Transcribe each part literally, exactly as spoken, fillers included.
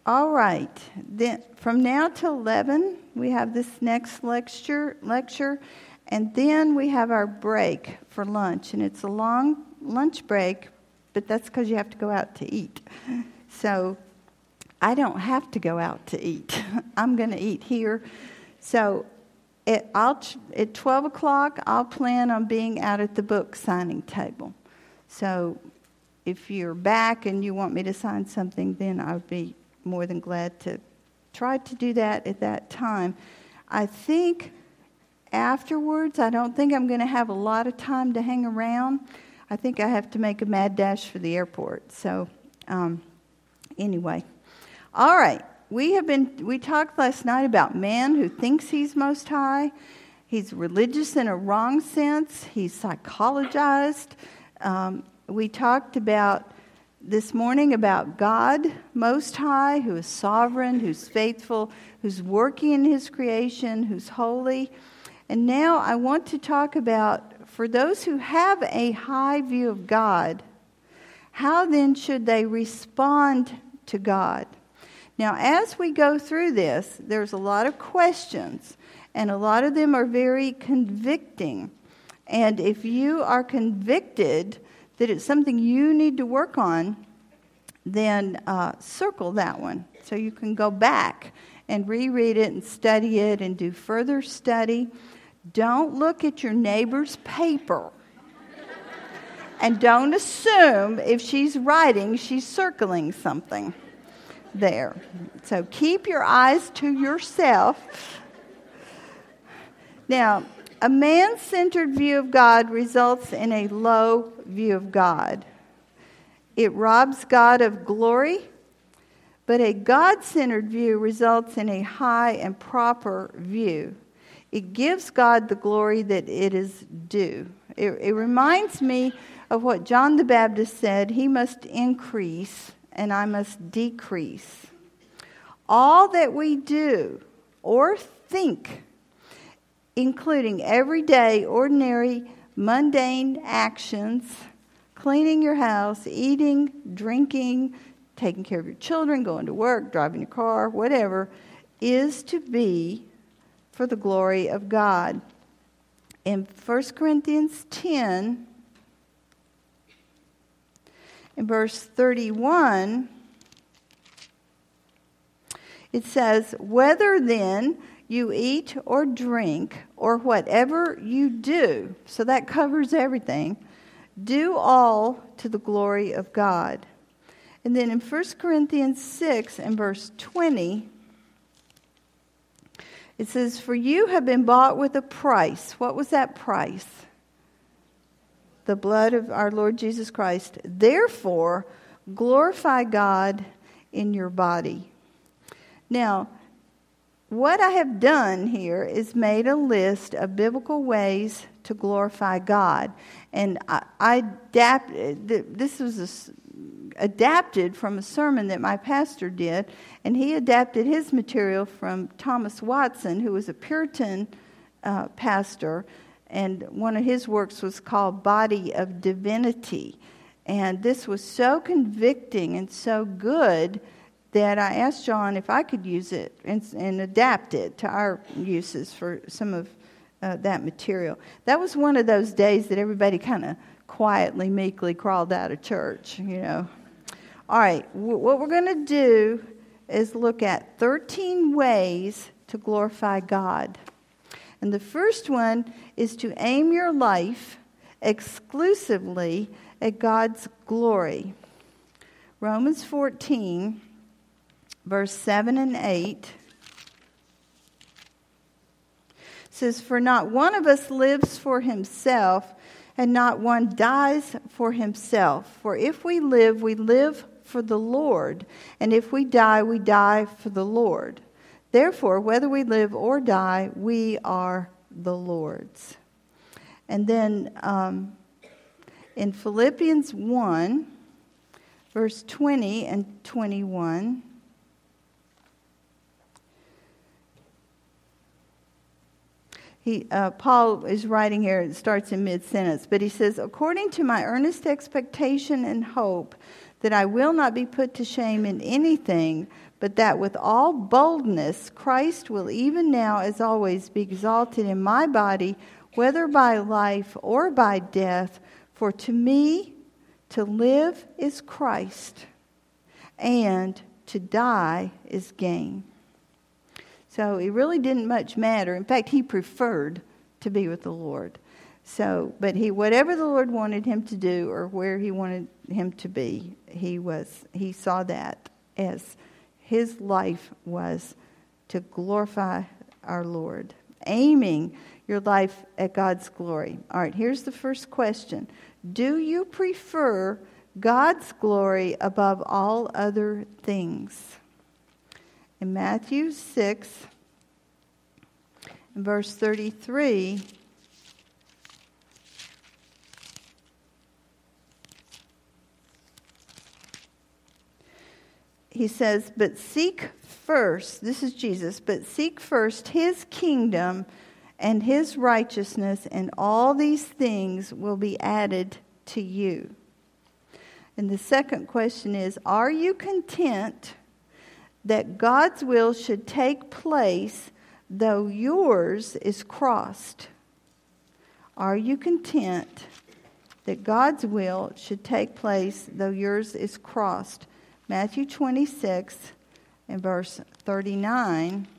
All right. Then from now till eleven, we have this next lecture, lecture, and then we have our break for lunch. And it's a long lunch break, but that's because you have to go out to eat. So I don't have to go out to eat. I'm going to eat here. So at, I'll, at twelve o'clock, I'll plan on being out at the book signing table. So if you're back and you want me to sign something, then I would be more than glad to try to do that at that time. I think afterwards, I don't think I'm going to have a lot of time to hang around. I think I have to make a mad dash for the airport. So um, anyway, all right. We have been. We talked last night about man who thinks he's most high. He's religious in a wrong sense. He's psychologized. Um, we talked about this morning about God Most High, who is sovereign, who's faithful, who's working in His creation, who's holy. And now I want to talk about, for those who have a high view of God, how then should they respond to God? Now, as we go through this, there's a lot of questions, and a lot of them are very convicting. And if you are convicted that it's something you need to work on, then uh, circle that one. So you can go back and reread it and study it and do further study. Don't look at your neighbor's paper. And don't assume if she's writing, she's circling something there. So keep your eyes to yourself. Now, a man-centered view of God results in a low view of God. It robs God of glory, but a God-centered view results in a high and proper view. It gives God the glory that it is due. It, it reminds me of what John the Baptist said, he must increase and I must decrease. All that we do or think, including everyday, ordinary, mundane actions, cleaning your house, eating, drinking, taking care of your children, going to work, driving your car, whatever, is to be for the glory of God. In First Corinthians ten, in verse thirty-one, it says, "Whether then you eat or drink or whatever you do," so that covers everything, "do all to the glory of God." And then in First Corinthians six and verse twenty, it says, "For you have been bought with a price." What was that price? The blood of our Lord Jesus Christ. "Therefore, glorify God in your body." Now, what I have done here is made a list of biblical ways to glorify God. And I, I adapted, this was a, adapted from a sermon that my pastor did, and he adapted his material from Thomas Watson, who was a Puritan uh, pastor, and one of his works was called Body of Divinity. And this was so convicting and so good that I asked John if I could use it and, and adapt it to our uses for some of uh, that material. That was one of those days that everybody kind of quietly, meekly crawled out of church, you know. All right, w- what we're going to do is look at thirteen ways to glorify God. And the first one is to aim your life exclusively at God's glory. Romans fourteen, verse seven and eight says, "For not one of us lives for himself, and not one dies for himself. For if we live, we live for the Lord, and if we die, we die for the Lord. Therefore, whether we live or die, we are the Lord's." And then um, in Philippians one, verse twenty and twenty-one, He, uh, Paul is writing here, it starts in mid-sentence, but he says, "According to my earnest expectation and hope that I will not be put to shame in anything, but that with all boldness Christ will even now as always be exalted in my body, whether by life or by death. For to me to live is Christ, and to die is gain. So it really didn't much matter. In fact, he preferred to be with the Lord. So, but he, whatever the Lord wanted him to do or where he wanted him to be, he was, he saw that as his life was to glorify our Lord, aiming your life at God's glory. All right, here's the first question. Do you prefer God's glory above all other things? In Matthew six, in verse thirty-three, he says, but seek first, this is Jesus, but seek first his kingdom and his righteousness, and all these things will be added to you. And the second question is, are you content that God's will should take place though yours is crossed? Are you content that God's will should take place though yours is crossed? Matthew twenty-six and verse thirty-nine.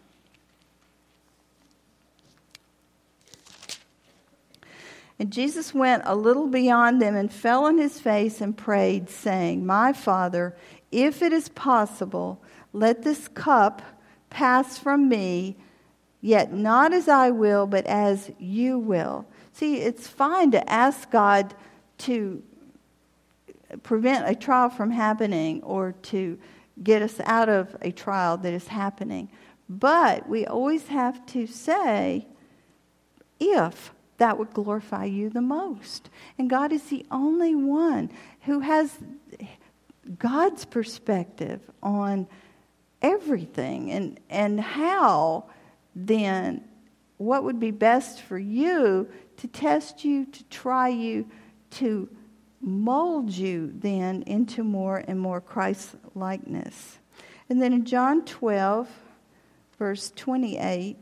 And Jesus went a little beyond them and fell on his face and prayed, saying, My Father, if it is possible, let this cup pass from me, yet not as I will, but as you will. See, it's fine to ask God to prevent a trial from happening or to get us out of a trial that is happening. But we always have to say, if that would glorify you the most. And God is the only one who has God's perspective on everything. And, and how, then, what would be best for you to test you, to try you, to mold you then into more and more Christ-likeness. And then in John twelve, verse twenty-eight,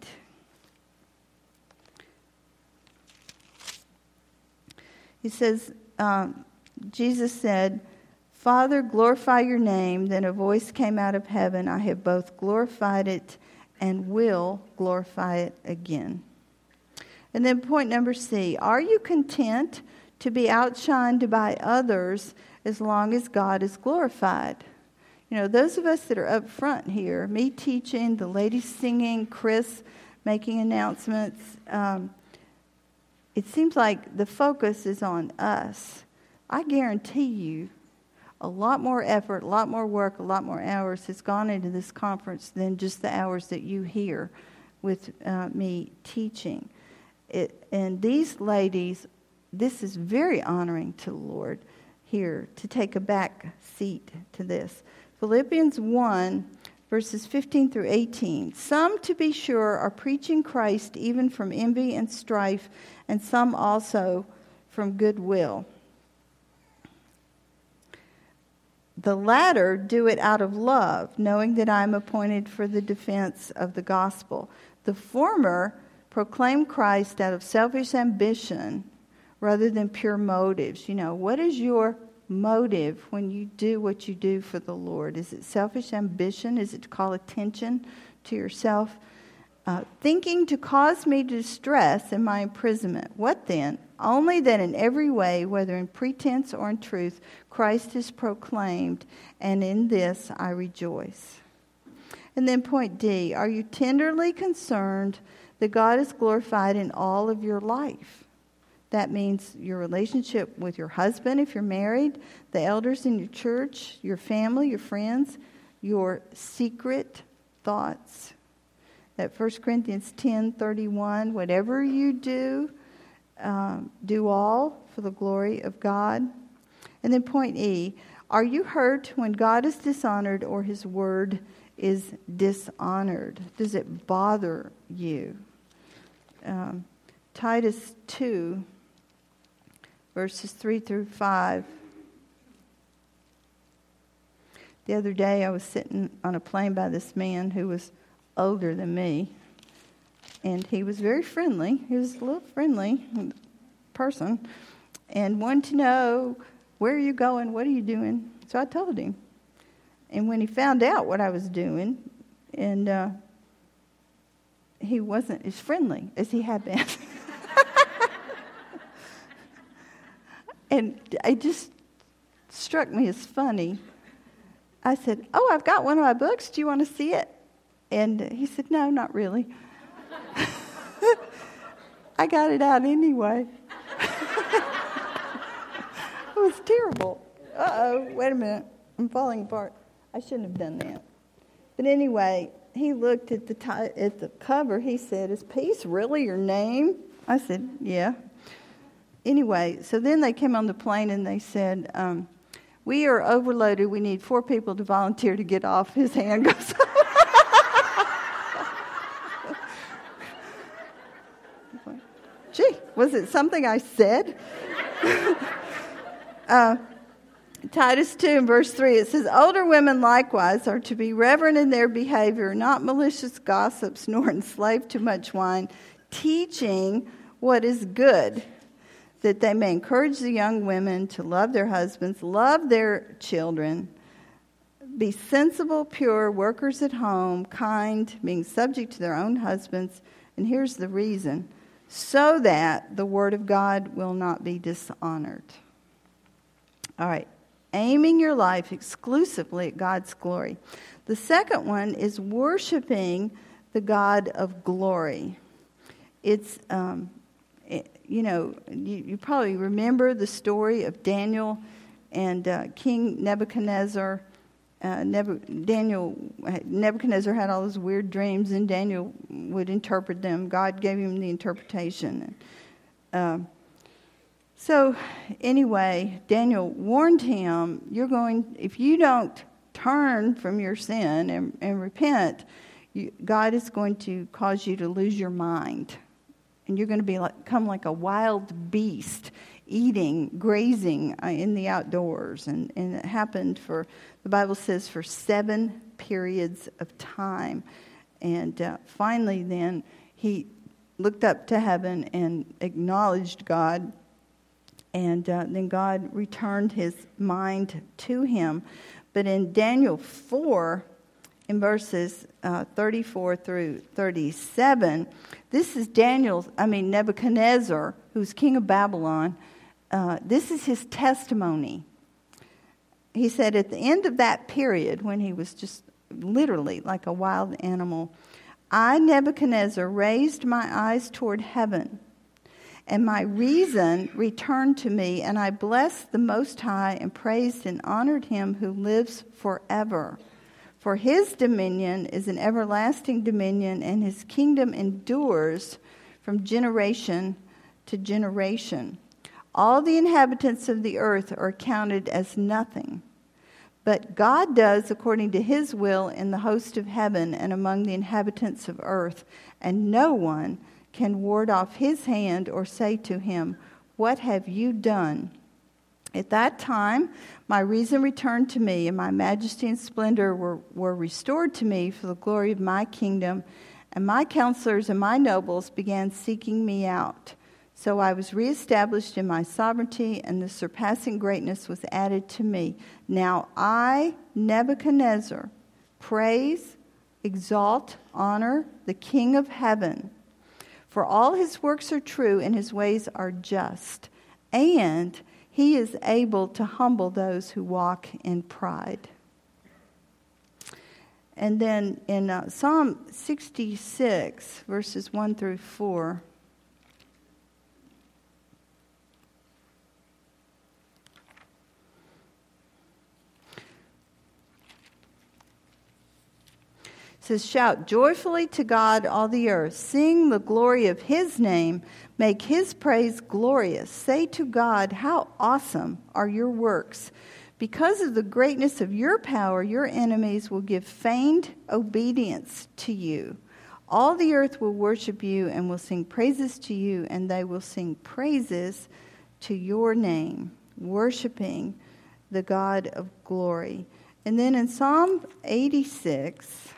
he says, um, Jesus said, Father, glorify your name. Then a voice came out of heaven, I have both glorified it and will glorify it again. And then point number C, are you content to be outshined by others as long as God is glorified? You know, those of us that are up front here, me teaching, the ladies singing, Chris making announcements, um, it seems like the focus is on us. I guarantee you a lot more effort, a lot more work, a lot more hours has gone into this conference than just the hours that you hear with uh, me teaching. It, and these ladies, this is very honoring to the Lord here to take a back seat to this. Philippians one, verses fifteen through eighteen. Some, to be sure, are preaching Christ even from envy and strife, and some also from goodwill. The latter do it out of love, knowing that I am appointed for the defense of the gospel. The former proclaim Christ out of selfish ambition rather than pure motives. You know, what is your motive when you do what you do for the Lord? Is it selfish ambition? Is it to call attention to yourself? Uh, thinking to cause me distress in my imprisonment. What then? Only that in every way, whether in pretense or in truth, Christ is proclaimed, and in this I rejoice. And then point D, are you tenderly concerned that God is glorified in all of your life? That means your relationship with your husband, if you're married, the elders in your church, your family, your friends, your secret thoughts. That First Corinthians ten thirty-one, whatever you do, um, do all for the glory of God. And then point E, are you hurt when God is dishonored or his word is dishonored? Does it bother you? Um, Titus two, verses three through five. the other day I was sitting on a plane by this man who was older than me, and he was very friendly. He was a little friendly person, and wanted to know, where are you going? What are you doing? So I told him. And when he found out what I was doing, and uh, he wasn't as friendly as he had been. And it just struck me as funny. I said, oh, I've got one of my books. Do you want to see it? And he said, no, not really. I got it out anyway. It was terrible. Uh-oh, wait a minute. I'm falling apart. I shouldn't have done that. But anyway, he looked at the t- at the cover. He said, is Peace really your name? I said, yeah. Anyway, so then they came on the plane and they said, um, we are overloaded. We need four people to volunteer to get off. His hand goes up. Gee, was it something I said? uh, Titus two and verse three, it says, older women likewise are to be reverent in their behavior, not malicious gossips, nor enslaved to much wine, teaching what is good, that they may encourage the young women to love their husbands, love their children, be sensible, pure, workers at home, kind, being subject to their own husbands. And here's the reason, so that the word of God will not be dishonored. All right, aiming your life exclusively at God's glory. The second one is worshiping the God of glory. It's, um, it, you know, you, you probably remember the story of Daniel and uh, King Nebuchadnezzar. Uh, Nebu- Daniel, Nebuchadnezzar had all those weird dreams, and Daniel would interpret them. God gave him the interpretation. Uh, so, anyway, Daniel warned him, "You're going. If you don't turn from your sin and, and repent, you, God is going to cause you to lose your mind, and you're going to be like, become like a wild beast, eating, grazing uh, in the outdoors." And, and it happened for, the Bible says, for seven periods of time. And uh, finally then, he looked up to heaven and acknowledged God. And uh, then God returned his mind to him. But in Daniel four, in verses uh, thirty-four through thirty-seven, this is Daniel's, I mean Nebuchadnezzar, who's king of Babylon. Uh, this is his testimony. He said at the end of that period, when he was just literally like a wild animal, I, Nebuchadnezzar, raised my eyes toward heaven, and my reason returned to me, and I blessed the Most High and praised and honored him who lives forever. For his dominion is an everlasting dominion, and his kingdom endures from generation to generation. All the inhabitants of the earth are counted as nothing. But God does according to his will in the host of heaven and among the inhabitants of earth, and no one can ward off his hand or say to him, what have you done? At that time, my reason returned to me, and my majesty and splendor were, were restored to me for the glory of my kingdom, and my counselors and my nobles began seeking me out. So I was reestablished in my sovereignty, and the surpassing greatness was added to me. Now I, Nebuchadnezzar, praise, exalt, honor the King of heaven. For all his works are true, and his ways are just. And he is able to humble those who walk in pride. And then in uh, Psalm sixty-six, verses one through four, says, shout joyfully to God, all the earth. Sing the glory of his name. Make his praise glorious. Say to God, how awesome are your works. Because of the greatness of your power, your enemies will give feigned obedience to you. All the earth will worship you and will sing praises to you, and they will sing praises to your name, worshiping the God of glory. And then in Psalm eighty-six,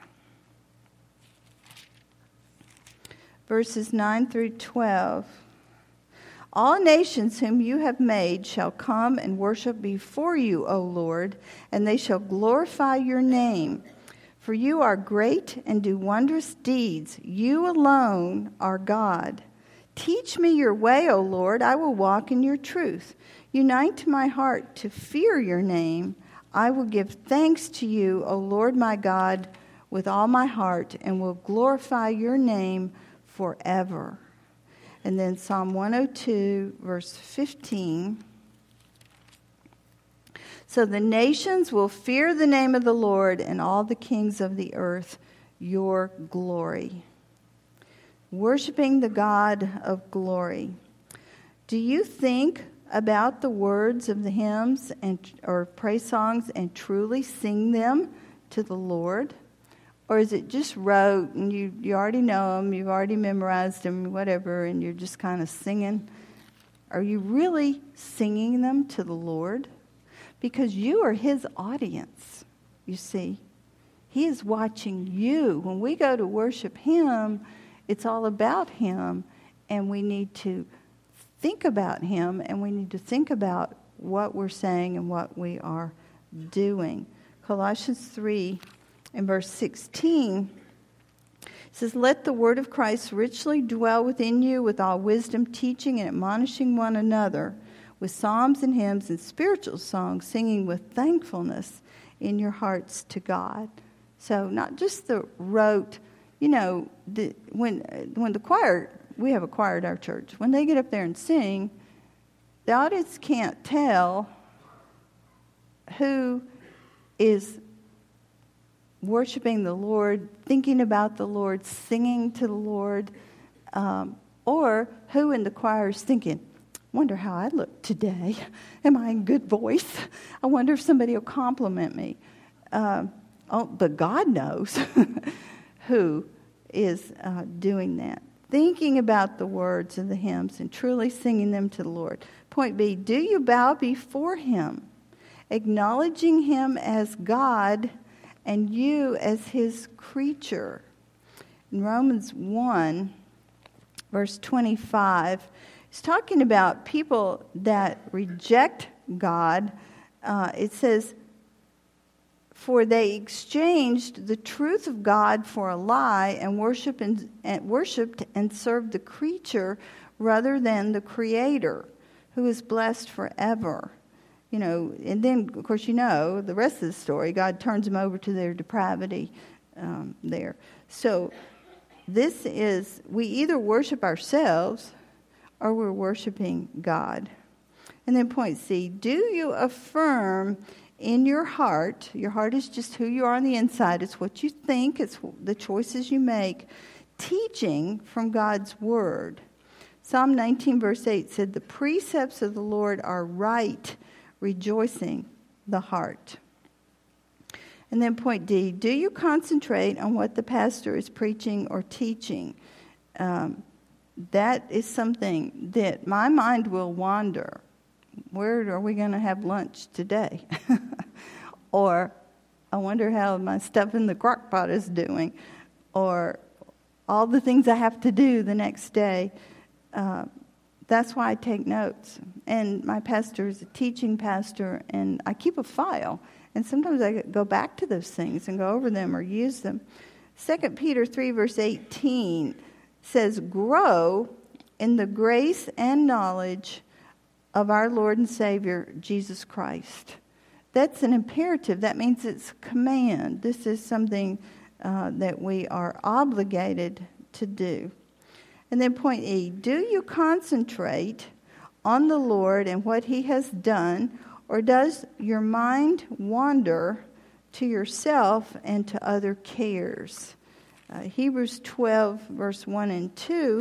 verses nine through twelve, all nations whom you have made shall come and worship before you, O Lord, and they shall glorify your name. For you are great and do wondrous deeds. You alone are God. Teach me your way, O Lord. I will walk in your truth. Unite my heart to fear your name. I will give thanks to you, O Lord my God, with all my heart, and will glorify your name forever. And then Psalm one oh two, verse fifteen. So the nations will fear the name of the Lord, and all the kings of the earth your glory. Worshiping the God of glory. Do you think about the words of the hymns and or praise songs and truly sing them to the Lord? Or is it just rote and you, you already know them, you've already memorized them, whatever, and you're just kind of singing? Are you really singing them to the Lord? Because you are his audience, you see. He is watching you. When we go to worship him, it's all about him, and we need to think about him, and we need to think about what we're saying and what we are doing. Colossians three in verse sixteen says, let the word of Christ richly dwell within you with all wisdom, teaching and admonishing one another with psalms and hymns and spiritual songs, singing with thankfulness in your hearts to God. So not just the rote, you know, the, when when the choir, we have a choir at our church, when they get up there and sing, the audience can't tell who is worshiping the Lord, thinking about the Lord, singing to the Lord, um, or who in the choir is thinking, wonder how I look today. Am I in good voice? I wonder if somebody will compliment me. Uh, oh, but God knows who is uh, doing that. Thinking about the words of the hymns and truly singing them to the Lord. Point B, do you bow before him, acknowledging him as God and you as his creature? In Romans one, verse twenty-five, it's talking about people that reject God. Uh, it says, for they exchanged the truth of God for a lie and worship and, and worshipped and served the creature rather than the Creator, who is blessed forever. You know, and then, of course, you know, the rest of the story, God turns them over to their depravity um, there. So this is, we either worship ourselves or we're worshiping God. And then point C, do you affirm in your heart, your heart is just who you are on the inside, it's what you think, it's the choices you make, teaching from God's word. Psalm nineteen verse eight said, the precepts of the Lord are right, rejoicing the heart. And then point D, do you concentrate on what the pastor is preaching or teaching? Um, that is something that my mind will wander. Where are we going to have lunch today? Or I wonder how my stuff in the crock pot is doing. Or all the things I have to do the next day. Uh, that's why I take notes. And my pastor is a teaching pastor, and I keep a file. And sometimes I go back to those things and go over them or use them. Second Peter three, verse eighteen says, grow in the grace and knowledge of our Lord and Savior, Jesus Christ. That's an imperative. That means it's a command. This is something uh, that we are obligated to do. And then point E, do you concentrate on the Lord and what he has done, or does your mind wander to yourself and to other cares? Uh, Hebrews twelve, verse one and two,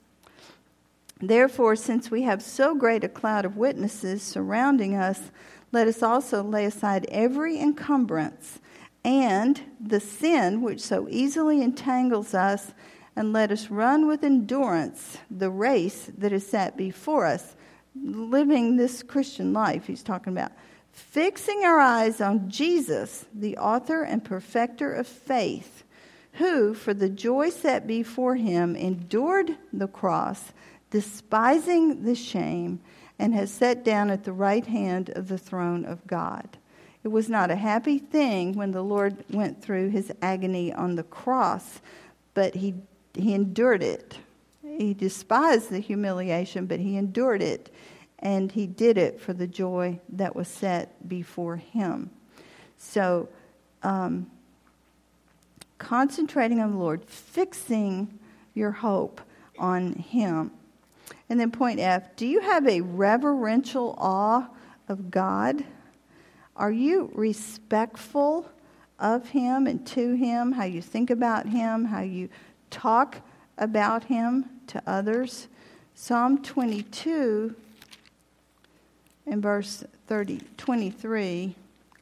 therefore, since we have so great a cloud of witnesses surrounding us, let us also lay aside every encumbrance and the sin which so easily entangles us, and let us run with endurance the race that is set before us. Living this Christian life, he's talking about, fixing our eyes on Jesus, the author and perfecter of faith, who, for the joy set before him, endured the cross, despising the shame, and has sat down at the right hand of the throne of God. It was not a happy thing when the Lord went through his agony on the cross, but he he endured it. He despised the humiliation, but he endured it, and he did it for the joy that was set before him. So, um, concentrating on the Lord, fixing your hope on him. And then point F, do you have a reverential awe of God? Are you respectful of him and to him, how you think about him, how you talk about him to others? Psalm twenty-two in verse thirty, twenty-three.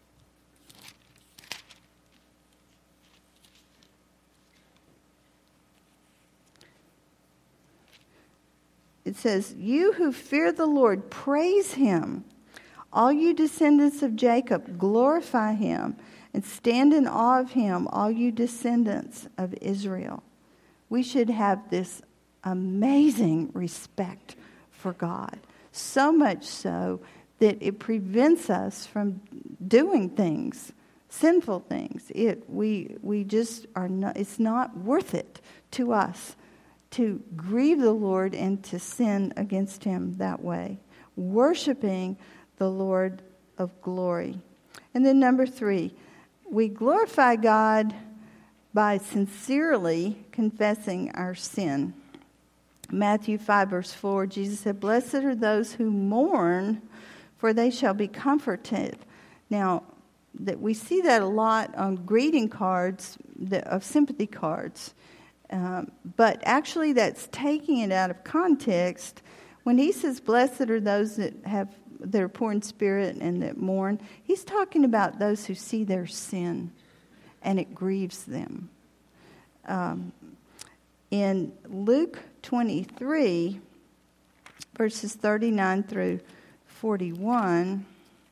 It says, you who fear the Lord, praise him. All you descendants of Jacob, glorify him and stand in awe of him, all you descendants of Israel. We should have this amazing respect for God, so much so that it prevents us from doing things, sinful things. It we we just are not. It's not worth it to us to grieve the Lord and to sin against him that way. Worshiping the Lord of glory. And then number three, we glorify God by sincerely confessing our sin. Matthew five, verse four, Jesus said, blessed are those who mourn, for they shall be comforted. Now, that we see that a lot on greeting cards, of sympathy cards. Um, but actually that's taking it out of context. When he says, blessed are those that have that are poor in spirit and that mourn, he's talking about those who see their sin and it grieves them. Um, in Luke twenty-three, verses thirty-nine through forty-one,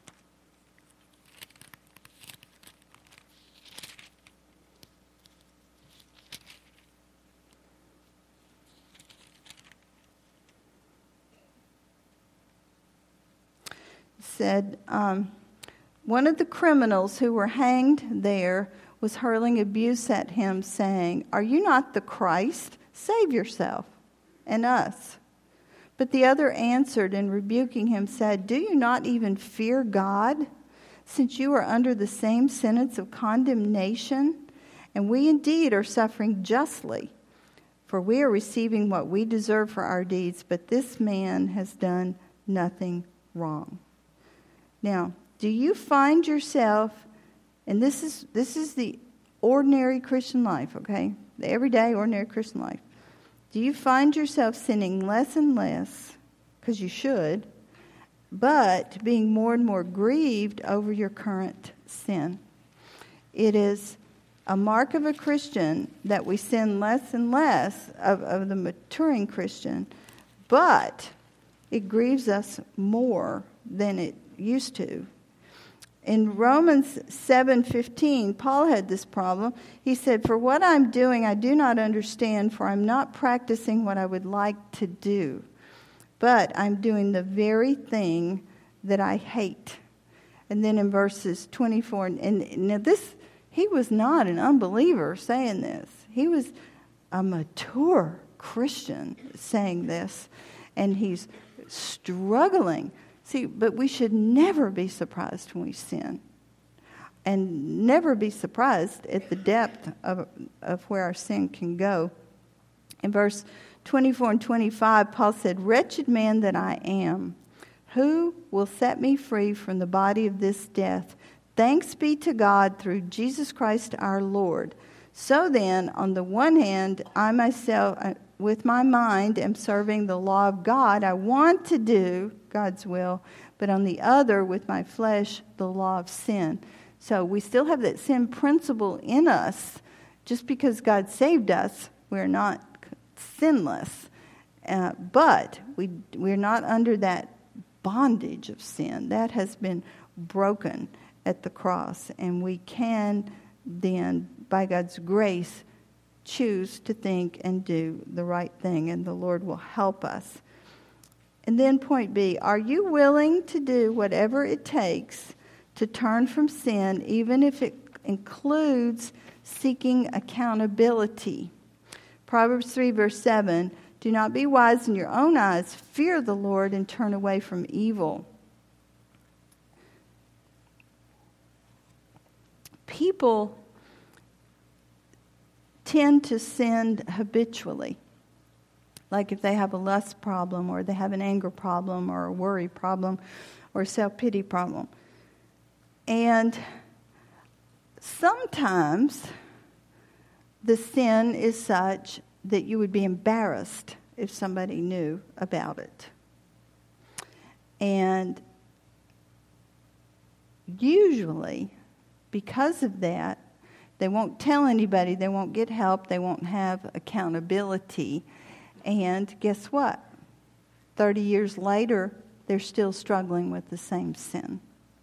said, um, one of the criminals who were hanged there was hurling abuse at him, saying, are you not the Christ? Save yourself and us. But the other answered and rebuking him said, do you not even fear God, since you are under the same sentence of condemnation? And we indeed are suffering justly, for we are receiving what we deserve for our deeds, but this man has done nothing wrong. Now, do you find yourself, and this is this is the ordinary Christian life, okay? The everyday, ordinary Christian life. Do you find yourself sinning less and less, because you should, but being more and more grieved over your current sin? It is a mark of a Christian that we sin less and less of, of the maturing Christian, but it grieves us more than it used to. In Romans seven fifteen, Paul had this problem. He said, for what I'm doing I do not understand, for I'm not practicing what I would like to do, but I'm doing the very thing that I hate. And then in verses twenty-four, and, and now this, he was not an unbeliever saying this. He was a mature Christian saying this, and he's struggling. See, but we should never be surprised when we sin, and never be surprised at the depth of, of where our sin can go. In verse twenty-four and twenty-five, Paul said, wretched man that I am, who will set me free from the body of this death? Thanks be to God through Jesus Christ our Lord. So then, on the one hand, I myself, with my mind, am serving the law of God. I want to do God's will, but on the other, with my flesh, the law of sin. So we still have that sin principle in us. Just because God saved us, we're not sinless. Uh, but we, we're not under that bondage of sin. That has been broken at the cross. And we can then, by God's grace, choose to think and do the right thing, and the Lord will help us. And then point B, are you willing to do whatever it takes to turn from sin, even if it includes seeking accountability? Proverbs three, verse seven, do not be wise in your own eyes. Fear the Lord and turn away from evil. People tend to sin habitually. Like if they have a lust problem, or they have an anger problem, or a worry problem, or a self-pity problem. And sometimes the sin is such that you would be embarrassed if somebody knew about it. And usually, because of that, they won't tell anybody, they won't get help, they won't have accountability. And guess what? thirty years later, they're still struggling with the same sin.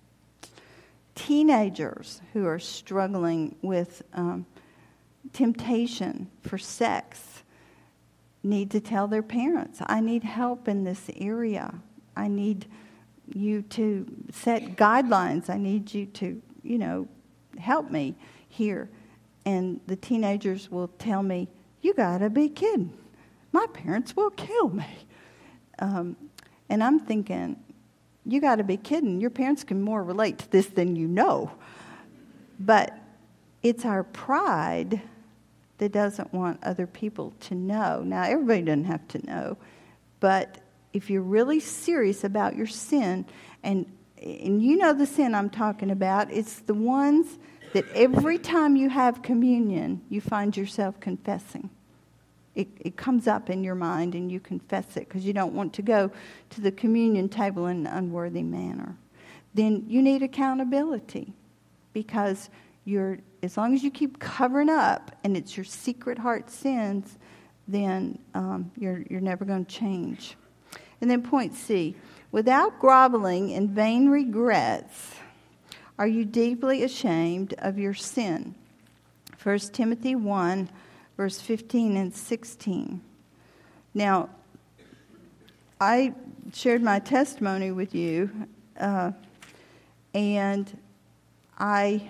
Teenagers who are struggling with um, temptation for sex need to tell their parents, I need help in this area. I need you to set guidelines. I need you to, you know, help me here. And the teenagers will tell me, you gotta be kidding. My parents will kill me. Um, and I'm thinking, you got to be kidding. Your parents can more relate to this than you know. But it's our pride that doesn't want other people to know. Now, everybody doesn't have to know. But if you're really serious about your sin, and, and you know the sin I'm talking about, it's the ones that every time you have communion, you find yourself confessing. It, it comes up in your mind and you confess it because you don't want to go to the communion table in an unworthy manner. Then you need accountability, because you're, as long as you keep covering up and it's your secret heart sins, then um, you're, you're never going to change. And then point C, without groveling in vain regrets, are you deeply ashamed of your sin? First Timothy one, verse fifteen and sixteen. Now, I shared my testimony with you, uh, and I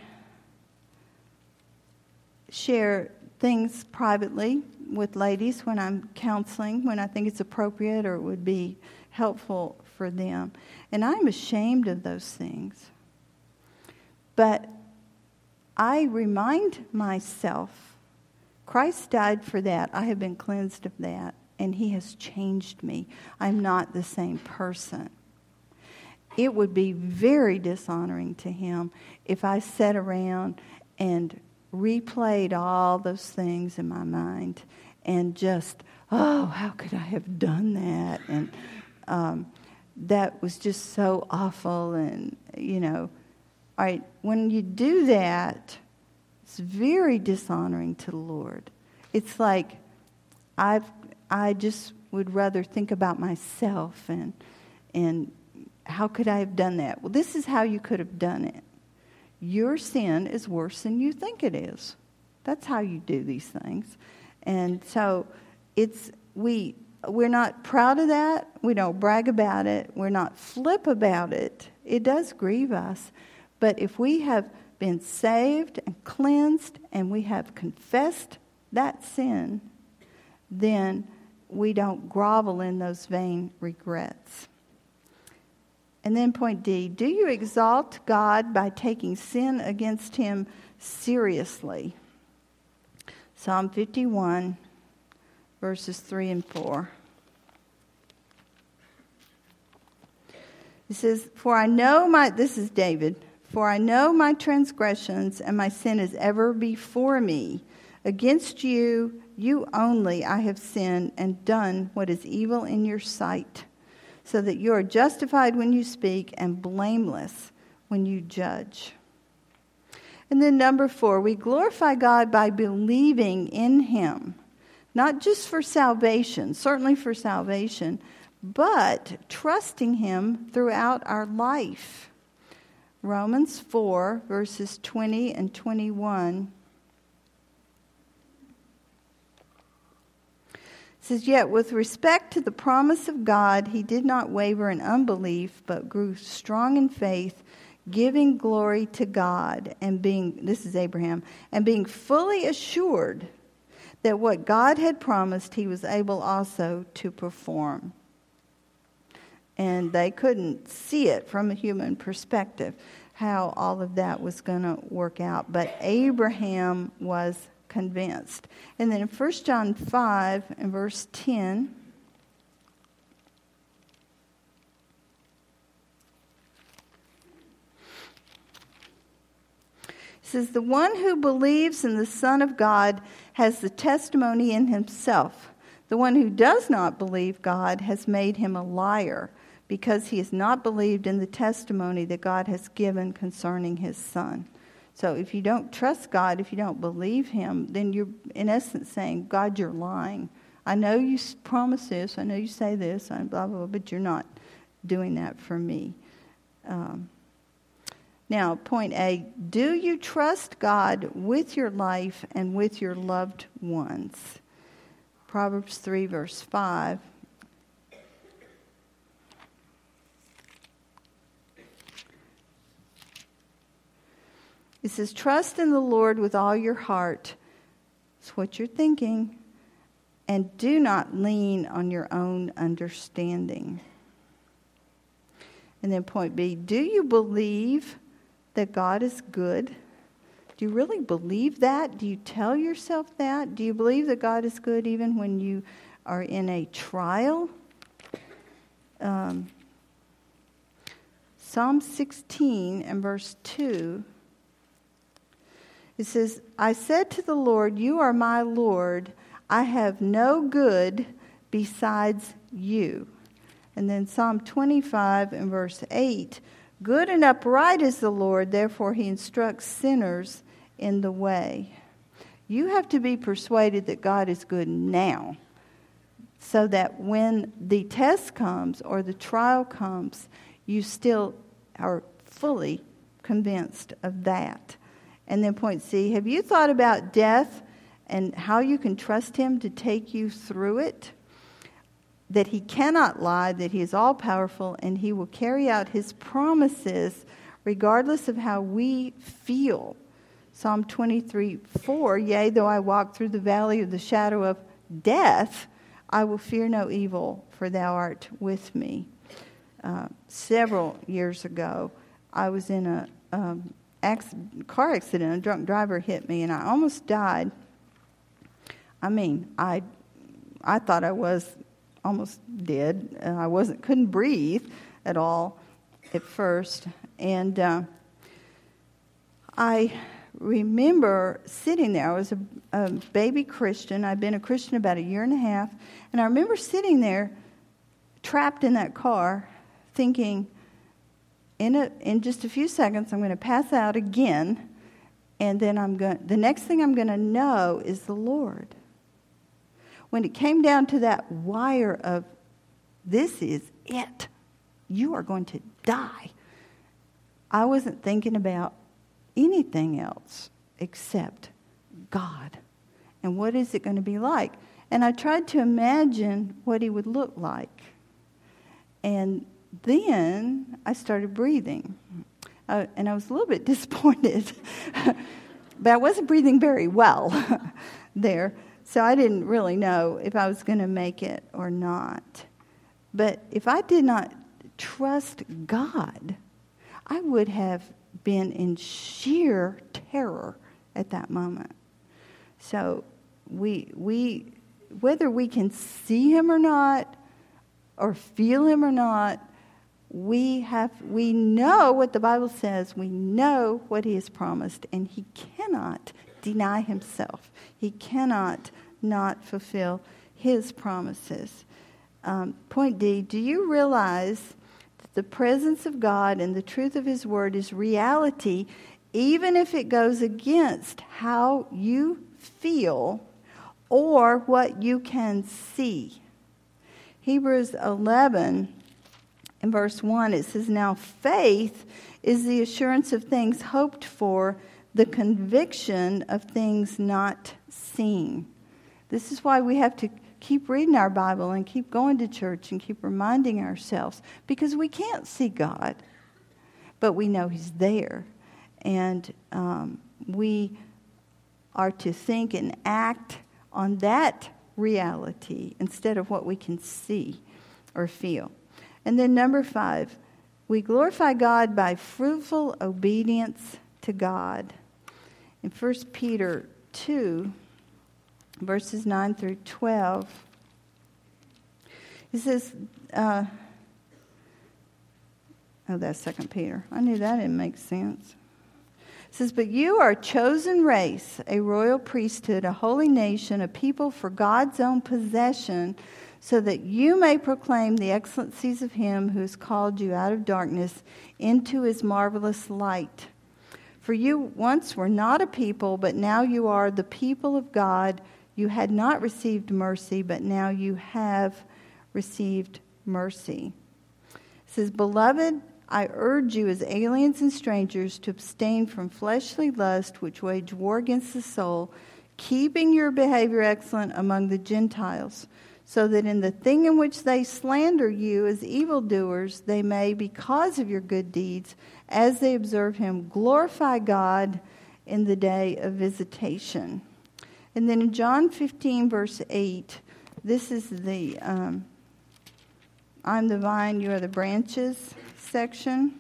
share things privately with ladies when I'm counseling, when I think it's appropriate or it would be helpful for them. And I'm ashamed of those things. But I remind myself, Christ died for that. I have been cleansed of that, and he has changed me. I'm not the same person. It would be very dishonoring to him if I sat around and replayed all those things in my mind and just, oh, how could I have done that? And um, that was just so awful. And, you know, all right, when you do that, it's very dishonoring to the Lord. It's like I've I just would rather think about myself and and how could I have done that? Well, this is how you could have done it. Your sin is worse than you think it is. That's how you do these things. And so it's we we're not proud of that. We don't brag about it. We're not flip about it. It does grieve us. But if we have been saved and cleansed and we have confessed that sin, then we don't grovel in those vain regrets. And then point D, do you exalt God by taking sin against him seriously? Psalm fifty-one, verses three and four. It says, for I know my, this is David, for I know my transgressions and my sin is ever before me. Against you, you only, I have sinned and done what is evil in your sight, so that you are justified when you speak and blameless when you judge. And then number four, we glorify God by believing in him, not just for salvation, certainly for salvation, but trusting him throughout our life. Romans four, verses twenty and twenty-one. It says, "Yet with respect to the promise of God, he did not waver in unbelief, but grew strong in faith, giving glory to God," and being, this is Abraham, "and being fully assured that what God had promised, he was able also to perform." And they couldn't see it from a human perspective, how all of that was going to work out. But Abraham was convinced. And then in First John five and verse ten, it says, "The one who believes in the Son of God has the testimony in himself. The one who does not believe God has made him a liar, because he has not believed in the testimony that God has given concerning his Son." So if you don't trust God, if you don't believe him, then you're in essence saying, God, you're lying. I know you promise this, I know you say this, and blah, blah, blah, but you're not doing that for me. Um, now, point A, do you trust God with your life and with your loved ones? Proverbs three, verse five. It says, "Trust in the Lord with all your heart." It's what you're thinking. "And do not lean on your own understanding." And then point B, do you believe that God is good? Do you really believe that? Do you tell yourself that? Do you believe that God is good even when you are in a trial? Um, Psalm sixteen and verse two. It says, "I said to the Lord, you are my Lord. I have no good besides you." And then Psalm twenty-five and verse eight, "Good and upright is the Lord, therefore he instructs sinners in the way." You have to be persuaded that God is good now, so that when the test comes or the trial comes, you still are fully convinced of that. And then point C, have you thought about death and how you can trust him to take you through it? That he cannot lie, that he is all-powerful, and he will carry out his promises regardless of how we feel. Psalm twenty-three four, "Yea, though I walk through the valley of the shadow of death, I will fear no evil, for thou art with me." Uh, several years ago, I was in a um, accident, car accident. A drunk driver hit me, and I almost died. I mean, I I thought I was almost dead. Uh, I wasn't couldn't breathe at all at first, and uh, I remember sitting there. I was a, a baby Christian. I'd been a Christian about a year and a half, and I remember sitting there, trapped in that car, thinking, in a, in just a few seconds, I'm going to pass out again, and then I'm going. The next thing I'm going to know is the Lord. When it came down to that wire of, this is it, you are going to die, I wasn't thinking about anything else except God. And what is it going to be like? And I tried to imagine what he would look like. And then I started breathing. Uh, and I was a little bit disappointed. But I wasn't breathing very well there. So I didn't really know if I was going to make it or not. But if I did not trust God, I would have been in sheer terror at that moment. So we we whether we can see him or not, or feel him or not, we have we know what the Bible says. We know what he has promised, and he cannot deny himself. He cannot not fulfill his promises. Um, point D, do you realize that the presence of God and the truth of his word is reality, even if it goes against how you feel or what you can see? Hebrews eleven in verse one, it says, now faith is the assurance of things hoped for, the conviction of things not seen. This is why we have to keep reading our Bible and keep going to church and keep reminding ourselves, because we can't see God, but we know He's there. And um, we are to think and act on that reality instead of what we can see or feel. And then number five, we glorify God by fruitful obedience to God. In First Peter two, verses nine through twelve, it says, uh, oh, that's Second Peter. I knew that didn't make sense. It says, but you are a chosen race, a royal priesthood, a holy nation, a people for God's own possession, so that you may proclaim the excellencies of Him who has called you out of darkness into His marvelous light. For you once were not a people, but now you are the people of God. You had not received mercy, but now you have received mercy. It says, beloved, I urge you as aliens and strangers to abstain from fleshly lust which wage war against the soul, keeping your behavior excellent among the Gentiles, so that in the thing in which they slander you as evildoers, they may, because of your good deeds, as they observe Him, glorify God in the day of visitation. And then in John fifteen, verse eight, this is the um, I'm the vine, you are the branches section.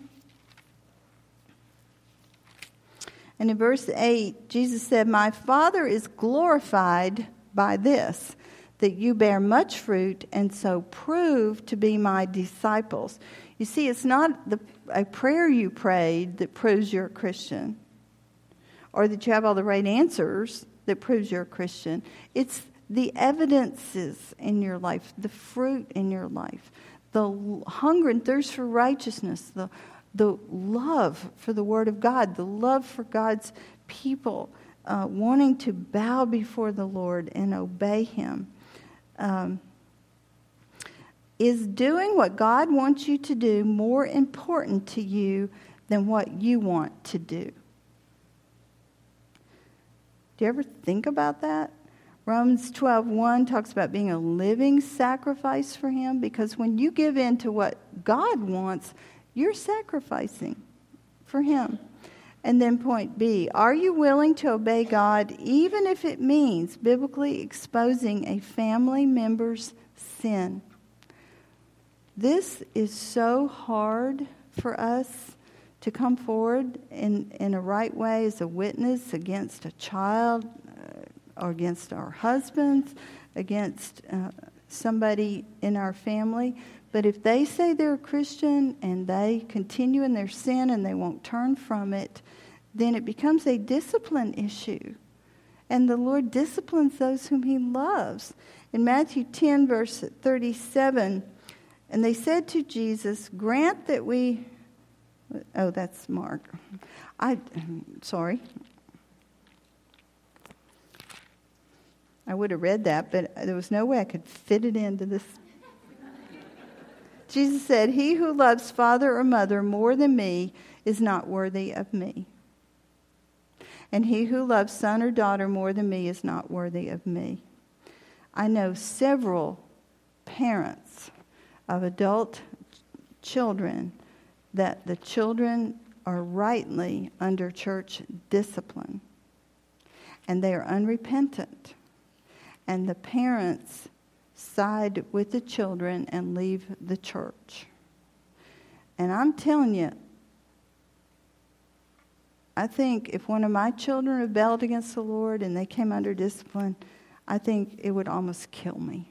And in verse eight, Jesus said, my Father is glorified by this, that you bear much fruit and so prove to be my disciples. You see, it's not the, a prayer you prayed that proves you're a Christian, or that you have all the right answers that proves you're a Christian. It's the evidences in your life, the fruit in your life, the hunger and thirst for righteousness, the, the love for the Word of God, the love for God's people, uh, wanting to bow before the Lord and obey Him. Um, is doing what God wants you to do more important to you than what you want to do? Do you ever think about that? Romans twelve one talks about being a living sacrifice for Him, because when you give in to what God wants, you're sacrificing for Him. And then point B, are you willing to obey God even if it means biblically exposing a family member's sin? This is so hard for us to come forward in, in a right way as a witness against a child, uh, or against our husbands, against uh, somebody in our family. But if they say they're a Christian and they continue in their sin and they won't turn from it, then it becomes a discipline issue. And the Lord disciplines those whom He loves. In Matthew ten, verse thirty-seven, and they said to Jesus, grant that we... Oh, that's Mark. I, sorry. I would have read that, but there was no way I could fit it into this. Jesus said, he who loves father or mother more than me is not worthy of me. And he who loves son or daughter more than me is not worthy of me. I know several parents of adult children that the children are rightly under church discipline. And they are unrepentant. And the parents side with the children and leave the church. And I'm telling you, I think if one of my children rebelled against the Lord and they came under discipline, I think it would almost kill me.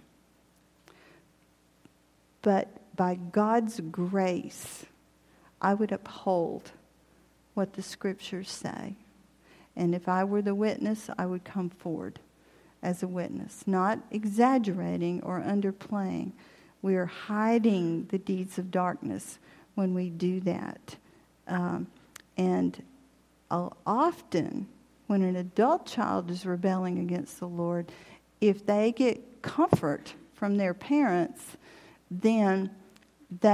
But by God's grace, I would uphold what the Scriptures say. And if I were the witness, I would come forward as a witness, not exaggerating or underplaying. We are hiding the deeds of darkness when we do that. Um, and uh, often, when an adult child is rebelling against the Lord, if they get comfort from their parents, then they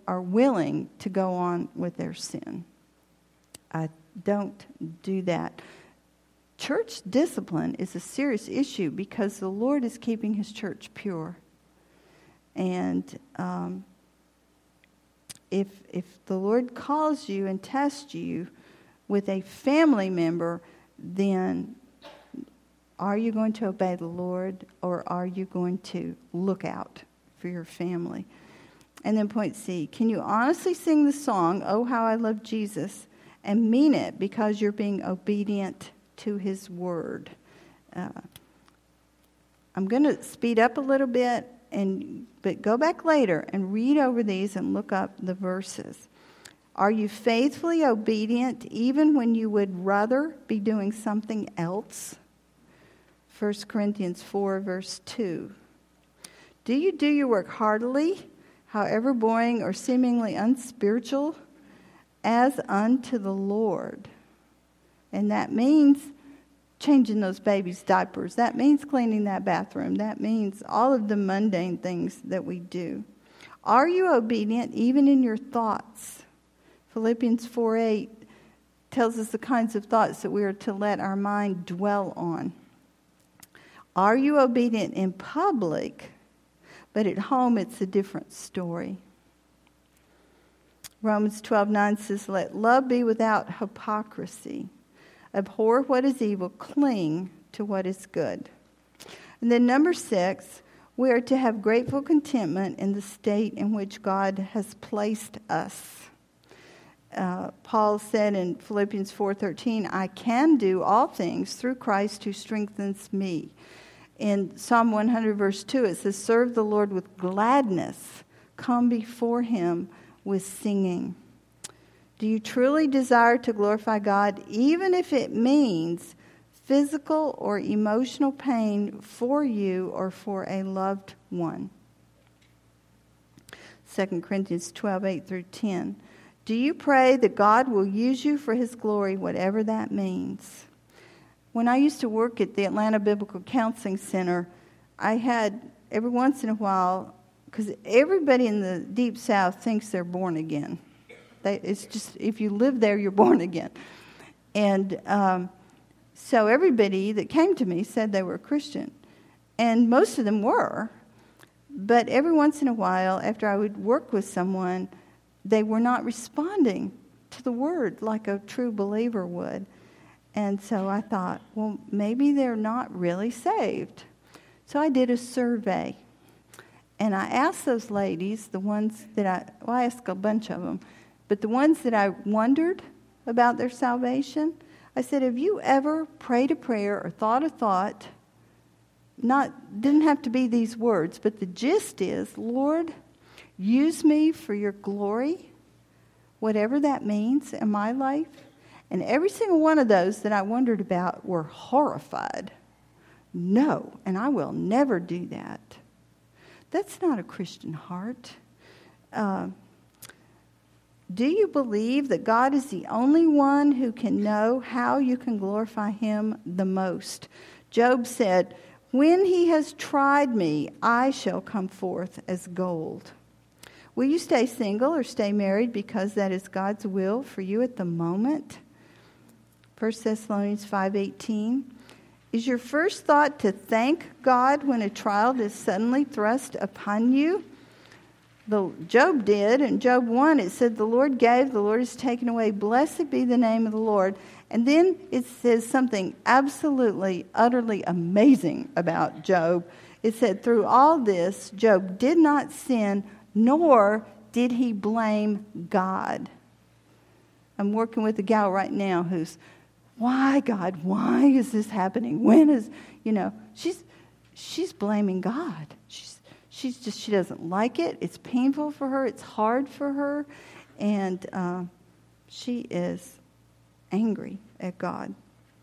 are willing to go on with their sin. I don't do that. Church discipline is a serious issue because the Lord is keeping his church pure. And um, if if the Lord calls you and tests you with a family member, then are you going to obey the Lord, or are you going to look out for your family? And then point C, can you honestly sing the song, "Oh, How I Love Jesus," and mean it because you're being obedient to his word? Uh, I'm going to speed up a little bit, and but go back later and read over these and look up the verses. Are you faithfully obedient even when you would rather be doing something else? First Corinthians four, verse two. Do you do your work heartily, however boring or seemingly unspiritual, as unto the Lord? And that means changing those babies' diapers. That means cleaning that bathroom. That means all of the mundane things that we do. Are you obedient even in your thoughts? Philippians four eight tells us the kinds of thoughts that we are to let our mind dwell on. Are you obedient in public, but at home it's a different story? Romans twelve nine says, let love be without hypocrisy. Abhor what is evil, cling to what is good. And then number six, we are to have grateful contentment in the state in which God has placed us. Uh, Paul said in Philippians four thirteen, I can do all things through Christ who strengthens me. In Psalm one hundred verse two, it says, serve the Lord with gladness. Come before him with singing. Do you truly desire to glorify God, even if it means physical or emotional pain for you or for a loved one? Second Corinthians twelve eight through ten. Do you pray that God will use you for his glory, whatever that means? When I used to work at the Atlanta Biblical Counseling Center, I had every once in a while, because everybody in the Deep South thinks they're born again. They, it's just, if you live there, you're born again. And um, so everybody that came to me said they were a Christian. And most of them were. But every once in a while, after I would work with someone, they were not responding to the word like a true believer would. And so I thought, well, maybe they're not really saved. So I did a survey. And I asked those ladies, the ones that I, well, I asked a bunch of them, but the ones that I wondered about their salvation, I said, have you ever prayed a prayer or thought a thought? Not, didn't have to be these words, but the gist is, Lord, use me for your glory, whatever that means in my life. And every single one of those that I wondered about were horrified. No, and I will never do that. That's not a Christian heart. Uh, do you believe that God is the only one who can know how you can glorify him the most? Job said, when he has tried me, I shall come forth as gold. Will you stay single or stay married because that is God's will for you at the moment? First Thessalonians five eighteen. Is your first thought to thank God when a trial is suddenly thrust upon you? The, Job did. In Job one, it said, the Lord gave, the Lord has taken away. Blessed be the name of the Lord. And then it says something absolutely, utterly amazing about Job. It said, through all this, Job did not sin, nor did he blame God. I'm working with a gal right now who's, why, God, why is this happening? When is, you know, she's she's blaming God. She's she's just, she doesn't like it. It's painful for her. It's hard for her. And uh, she is angry at God.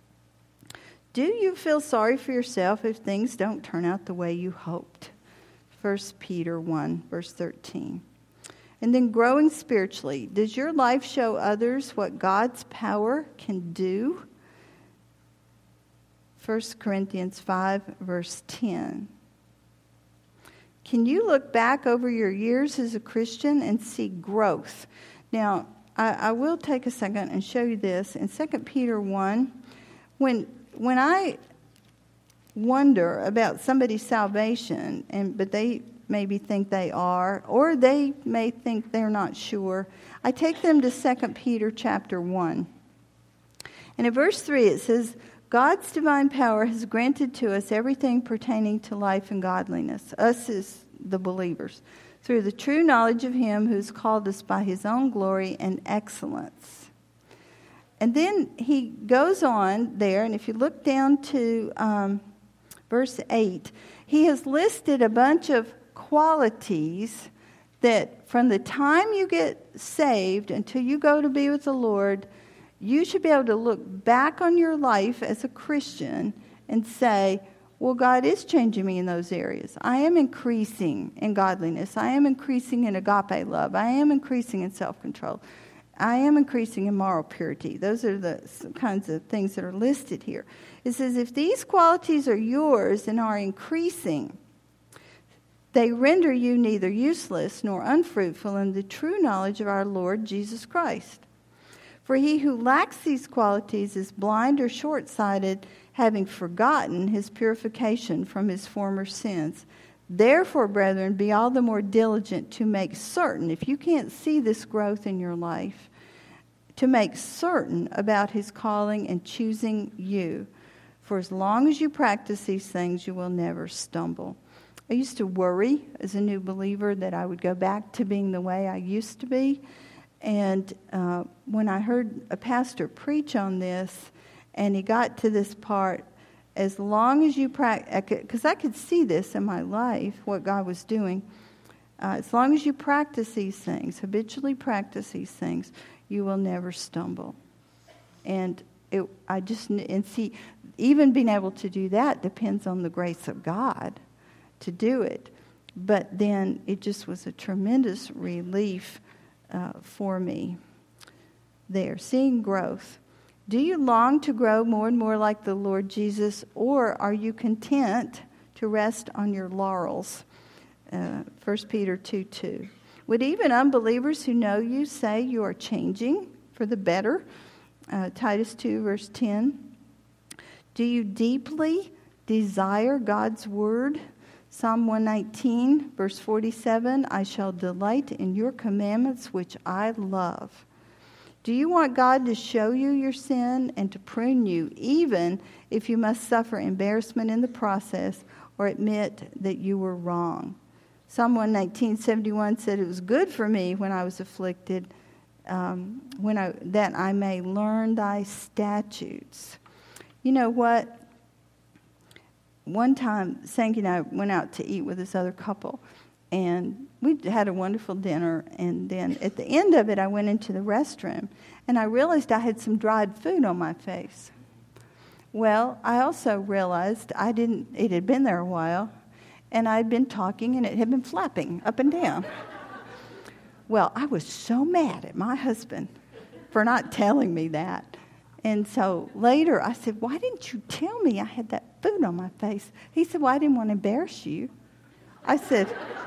Do you feel sorry for yourself if things don't turn out the way you hoped? First Peter one, verse thirteen. And then growing spiritually. Does your life show others what God's power can do? First Corinthians five, verse ten. Can you look back over your years as a Christian and see growth? Now, I, I will take a second and show you this. In Second Peter one, when when I wonder about somebody's salvation, and but they maybe think they are, or they may think they're not sure, I take them to Second Peter chapter one. And in verse three it says, God's divine power has granted to us everything pertaining to life and godliness, us as the believers, through the true knowledge of Him who's called us by His own glory and excellence. And then he goes on there, and if you look down to um, verse eight, he has listed a bunch of qualities that from the time you get saved until you go to be with the Lord, you should be able to look back on your life as a Christian and say, well, God is changing me in those areas. I am increasing in godliness. I am increasing in agape love. I am increasing in self-control. I am increasing in moral purity. Those are the kinds of things that are listed here. It says, if these qualities are yours and are increasing, they render you neither useless nor unfruitful in the true knowledge of our Lord Jesus Christ. For he who lacks these qualities is blind or short-sighted, having forgotten his purification from his former sins. Therefore, brethren, be all the more diligent to make certain, if you can't see this growth in your life, to make certain about his calling and choosing you. For as long as you practice these things, you will never stumble. I used to worry as a new believer that I would go back to being the way I used to be. And uh, when I heard a pastor preach on this, and he got to this part, as long as you practice, because I could see this in my life, what God was doing, uh, as long as you practice these things, habitually practice these things, you will never stumble. And it, I just, and see, even being able to do that depends on the grace of God to do it. But then it just was a tremendous relief Uh, for me there, seeing growth. Do you long to grow more and more like the Lord Jesus, or are you content to rest on your laurels? Uh, First Peter two two. Would even unbelievers who know you say you are changing for the better? Uh, Titus two verse ten. Do you deeply desire God's word? Psalm one nineteen, verse forty-seven, I shall delight in your commandments, which I love. Do you want God to show you your sin and to prune you, even if you must suffer embarrassment in the process or admit that you were wrong? Psalm one nineteen, seventy-one said, it was good for me when I was afflicted, um, when I, that I may learn thy statutes. You know what? One time, Sankey and I went out to eat with this other couple, and we had a wonderful dinner, and then at the end of it, I went into the restroom, and I realized I had some dried food on my face. Well, I also realized I didn't, it had been there a while, and I'd been talking, and it had been flapping up and down. Well, I was so mad at my husband for not telling me that. And so later I said, why didn't you tell me I had that food on my face? He said, well, I didn't want to embarrass you. I said,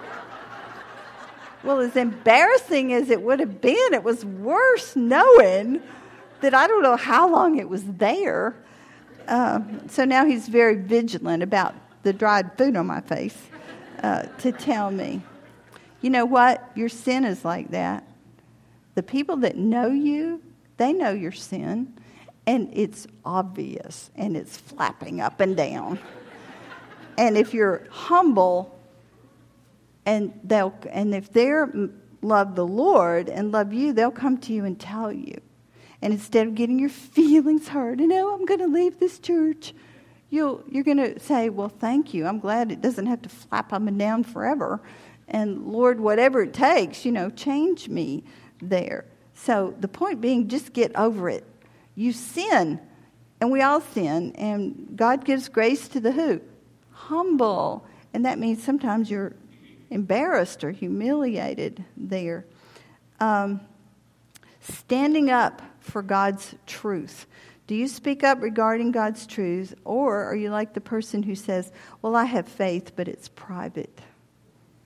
well, as embarrassing as it would have been, it was worse knowing that I don't know how long it was there. Uh, so now he's very vigilant about the dried food on my face uh, to tell me. You know what? Your sin is like that. The people that know you, they know your sin. And it's obvious, and it's flapping up and down. And if you're humble, and they'll, and if they love the Lord and love you, they'll come to you and tell you. And instead of getting your feelings hurt, and oh, I'm going to leave this church, you'll you're going to say, well, thank you. I'm glad it doesn't have to flap up and down forever. And Lord, whatever it takes, you know, change me there. So the point being, just get over it. You sin, and we all sin, and God gives grace to the who? Humble. And that means sometimes you're embarrassed or humiliated there. Um, standing up for God's truth. Do you speak up regarding God's truth, or are you like the person who says, well, I have faith, but it's private?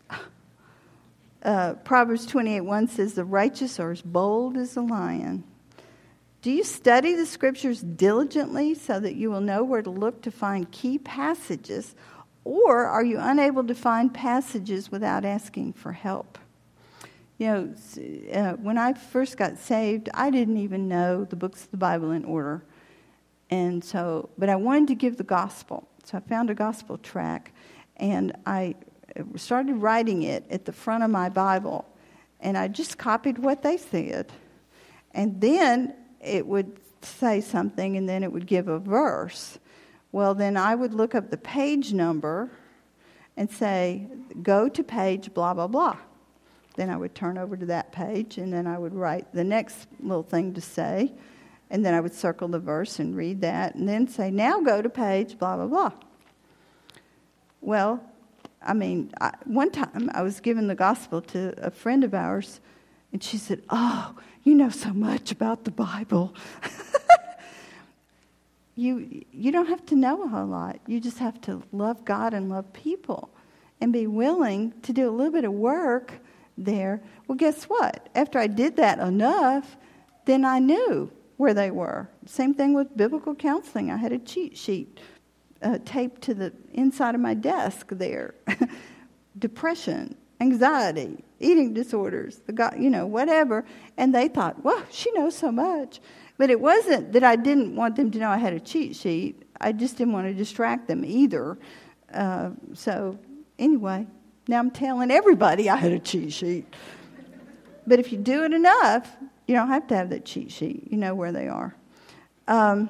Uh, Proverbs twenty-eight one says, the righteous are as bold as a lion. Do you study the scriptures diligently so that you will know where to look to find key passages? Or are you unable to find passages without asking for help? You know, uh, when I first got saved, I didn't even know the books of the Bible in order. And so, but I wanted to give the gospel. So I found a gospel tract, and I started writing it at the front of my Bible. And I just copied what they said. And then it would say something, and then it would give a verse. Well, then I would look up the page number and say, go to page blah, blah, blah. Then I would turn over to that page, and then I would write the next little thing to say. And then I would circle the verse and read that, and then say, now go to page blah, blah, blah. Well, I mean, I, one time I was giving the gospel to a friend of ours, and she said, oh, you know so much about the Bible. you you don't have to know a whole lot. You just have to love God and love people and be willing to do a little bit of work there. Well, guess what? After I did that enough, then I knew where they were. Same thing with biblical counseling. I had a cheat sheet uh, taped to the inside of my desk there. Depression, anxiety, eating disorders, the God, you know, whatever. And they thought, well, she knows so much. But it wasn't that I didn't want them to know I had a cheat sheet. I just didn't want to distract them either. Uh, so anyway, now I'm telling everybody I had a cheat sheet. But if you do it enough, you don't have to have that cheat sheet. You know where they are. Um,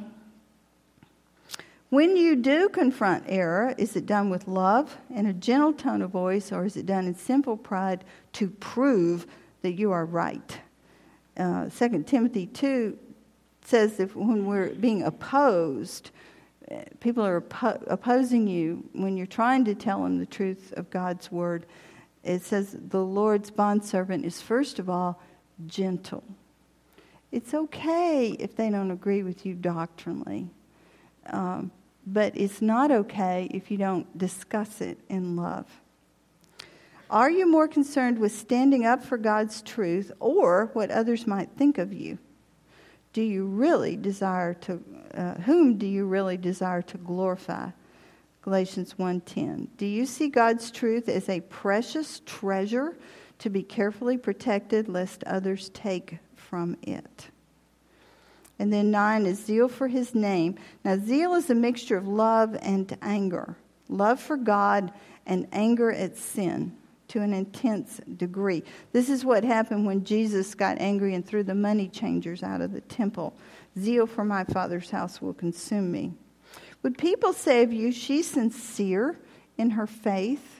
when you do confront error, is it done with love and a gentle tone of voice, or is it done in simple pride to prove that you are right? Uh, Second Timothy two says that when we're being opposed, people are oppo- opposing you when you're trying to tell them the truth of God's word. It says the Lord's bondservant is first of all gentle. It's okay if they don't agree with you doctrinally, um, but it's not okay if you don't discuss it in love. Are you more concerned with standing up for God's truth or what others might think of you? Do you really desire to, uh, whom do you really desire to glorify? Galatians one ten. Do you see God's truth as a precious treasure to be carefully protected lest others take from it? And then nine is zeal for his name. Now, zeal is a mixture of love and anger. Love for God and anger at sin to an intense degree. This is what happened when Jesus got angry and threw the money changers out of the temple. Zeal for my Father's house will consume me. Would people say of you, she's sincere in her faith?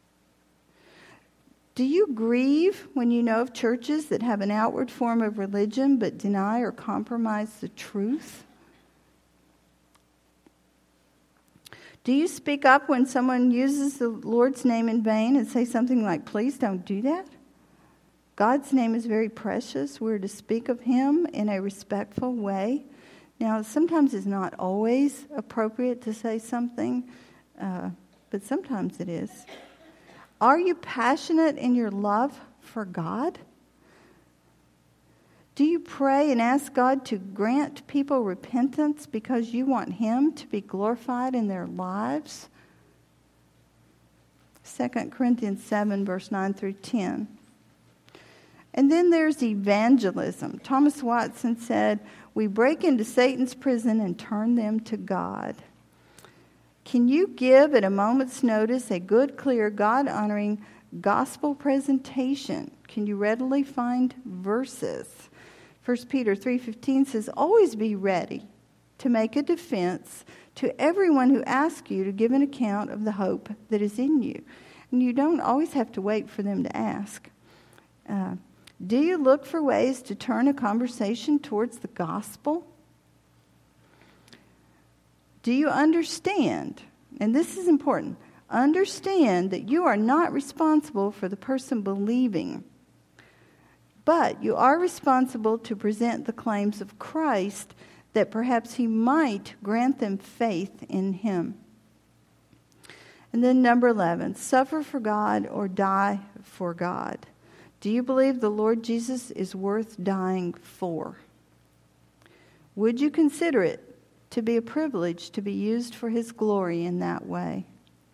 Do you grieve when you know of churches that have an outward form of religion but deny or compromise the truth? Do you speak up when someone uses the Lord's name in vain and say something like, please don't do that? God's name is very precious. We're to speak of him in a respectful way. Now, sometimes it's not always appropriate to say something, uh, but sometimes it is. Are you passionate in your love for God? Do you pray and ask God to grant people repentance because you want him to be glorified in their lives? Second Corinthians seven, verse nine through ten. And then there's evangelism. Thomas Watson said, we break into Satan's prison and turn them to God. Can you give at a moment's notice a good, clear, God-honoring gospel presentation? Can you readily find verses? First Peter three fifteen says, always be ready to make a defense to everyone who asks you to give an account of the hope that is in you. And you don't always have to wait for them to ask. Uh, do you look for ways to turn a conversation towards the gospel? Do you understand, and this is important, understand that you are not responsible for the person believing, but you are responsible to present the claims of Christ that perhaps he might grant them faith in him. And then number eleven, suffer for God or die for God. Do you believe the Lord Jesus is worth dying for? Would you consider it to be a privilege to be used for His glory in that way?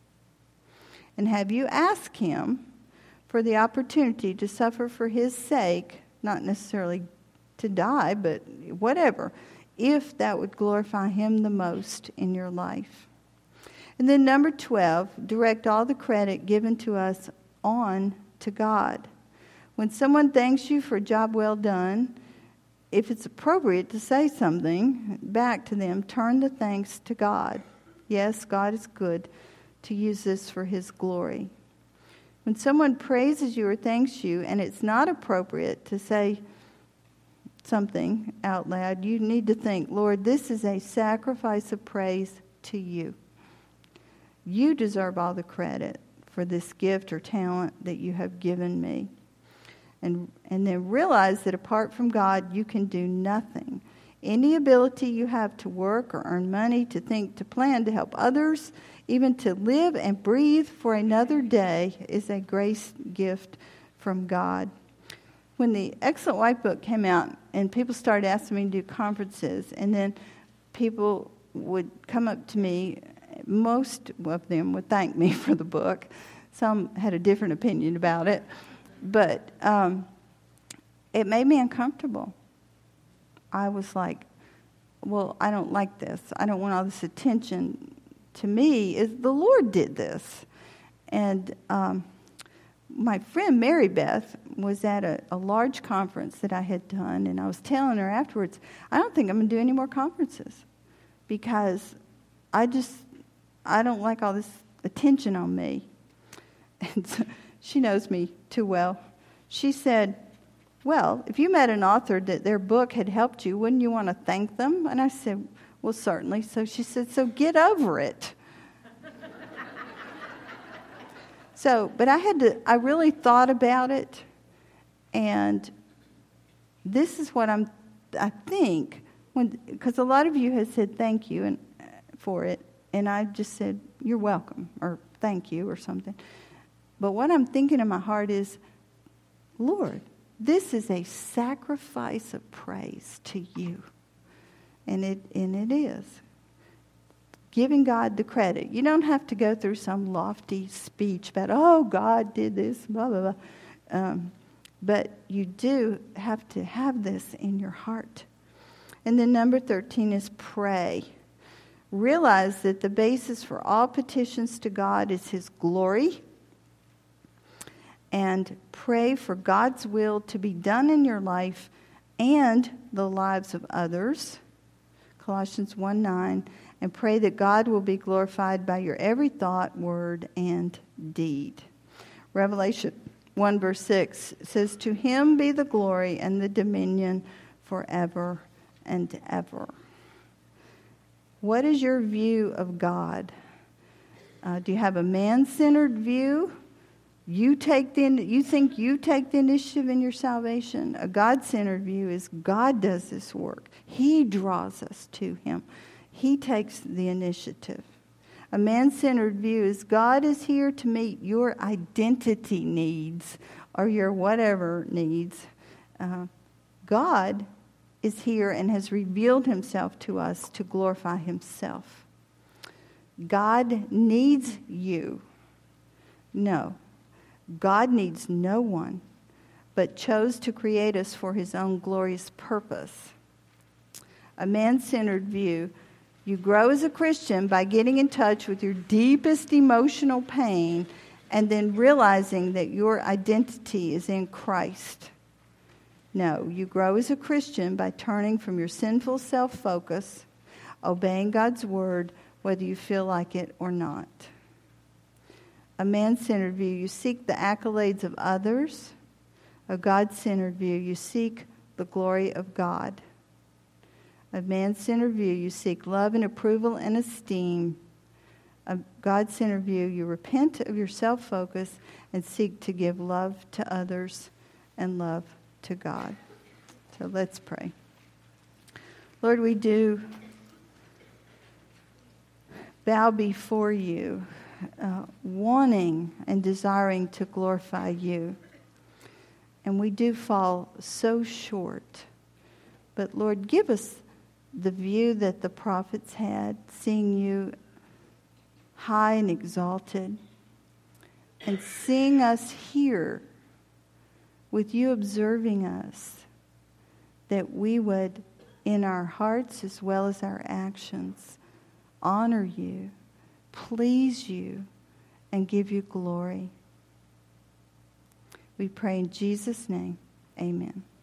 And have you asked Him for the opportunity to suffer for His sake, not necessarily to die, but whatever, if that would glorify Him the most in your life? And then number twelve, direct all the credit given to us on to God. When someone thanks you for a job well done, if it's appropriate to say something back to them, turn the thanks to God. Yes, God is good to use this for His glory. When someone praises you or thanks you and it's not appropriate to say something out loud, you need to think, Lord, this is a sacrifice of praise to you. You deserve all the credit for this gift or talent that you have given me. And, and then realize that apart from God, you can do nothing. Any ability you have to work or earn money, to think, to plan, to help others, even to live and breathe for another day is a grace gift from God. When the Excellent Wife book came out and people started asking me to do conferences, and then people would come up to me, most of them would thank me for the book. Some had a different opinion about it. But um, it made me uncomfortable. I was like, well, I don't like this. I don't want all this attention to me. Is the Lord did this. And um, my friend Mary Beth was at a, a large conference that I had done, and I was telling her afterwards, I don't think I'm going to do any more conferences because I just, I don't like all this attention on me. And so, she knows me too well. She said, well, if you met an author that their book had helped you, wouldn't you want to thank them? And I said, well, certainly. So she said, so get over it. So, but I had to, I really thought about it. And this is what I'm, I think, when because a lot of you have said thank you and for it. And I just said, you're welcome, or thank you, or something. But what I'm thinking in my heart is, Lord, this is a sacrifice of praise to you. And it and it is. Giving God the credit. You don't have to go through some lofty speech about, oh, God did this, blah, blah, blah. Um, but you do have to have this in your heart. And then number thirteen is pray. Realize that the basis for all petitions to God is His glory. And pray for God's will to be done in your life and the lives of others. Colossians one nine. And pray that God will be glorified by your every thought, word, and deed. Revelation one verse six says, to Him be the glory and the dominion forever and ever. What is your view of God? Uh, do you have a man-centered view? You take the you think you take the initiative in your salvation. A God-centered view is God does this work. He draws us to Him. He takes the initiative. A man-centered view is God is here to meet your identity needs or your whatever needs. Uh, God is here and has revealed Himself to us to glorify Himself. God needs you. No. God needs no one, but chose to create us for His own glorious purpose. A man-centered view. You grow as a Christian by getting in touch with your deepest emotional pain and then realizing that your identity is in Christ. No, you grow as a Christian by turning from your sinful self-focus, obeying God's word, whether you feel like it or not. A man-centered view, you seek the accolades of others. A God-centered view, you seek the glory of God. A man-centered view, you seek love and approval and esteem. A God-centered view, you repent of your self-focus and seek to give love to others and love to God. So let's pray. Lord, we do bow before you, uh, wanting and desiring to glorify you. And we do fall so short. But Lord, give us the view that the prophets had, seeing you high and exalted, and seeing us here with you observing us, that we would, in our hearts as well as our actions, honor you, please you, and give you glory. We pray in Jesus' name. Amen.